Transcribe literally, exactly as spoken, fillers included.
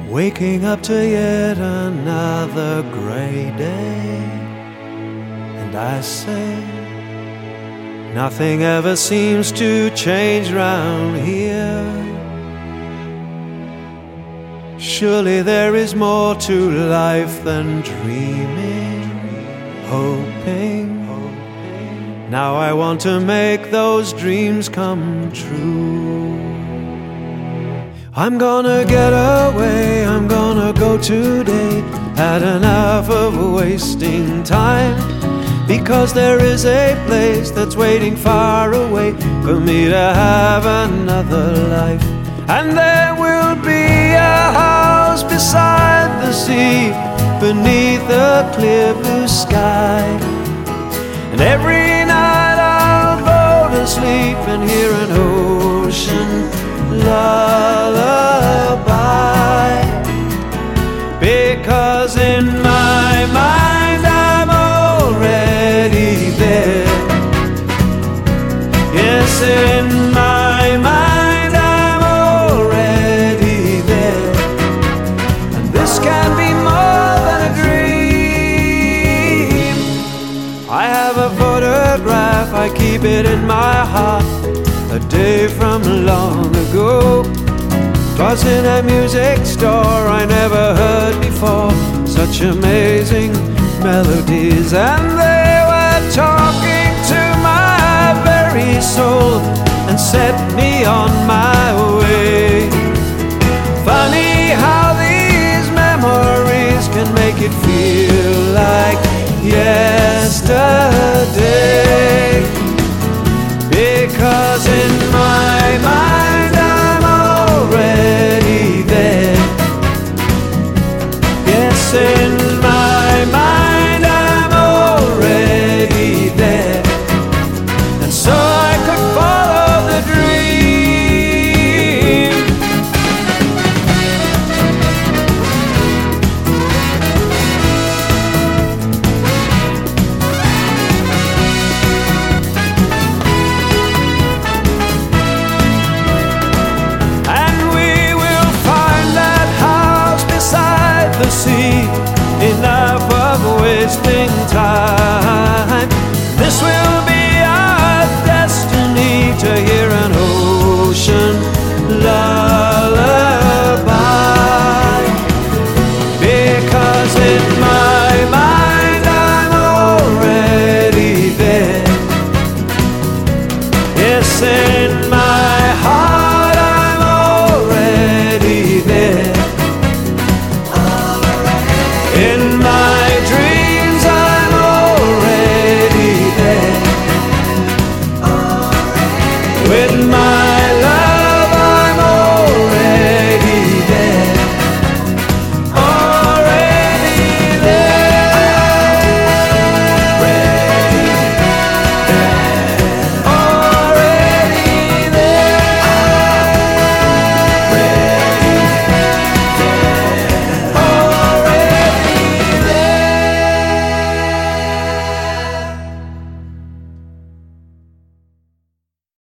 Waking up to yet another gray day, and I say, nothing ever seems to change round here. Surely there is more to life than dreaming, hoping. Now I want to make those dreams come true. I'm gonna get away, I'm gonna go today. Had enough of wasting time, because there is a place that's waiting far away for me to have another life. And there will be a house beside the sea, beneath a clear blue sky. And every night I'll go to sleep and hear an ocean lullaby, because in my mind I'm already there. Yes, in my mind I'm already there. And this can be more than a dream. I have a photograph, I keep it in my heart, a day from long ago. 'Twas in a music store I never heard before, such amazing melodies, and they were talking to my very soul and set me on my way. Funny how these memories can make it feel like yesterday, because in my mind I'm already there. Yes, in my mind I'm already there. And so I could follow the dream. See, enough of wasting time. This will be our destiny, to hear an ocean lullaby, because in my mind I'm already there. Yes, in my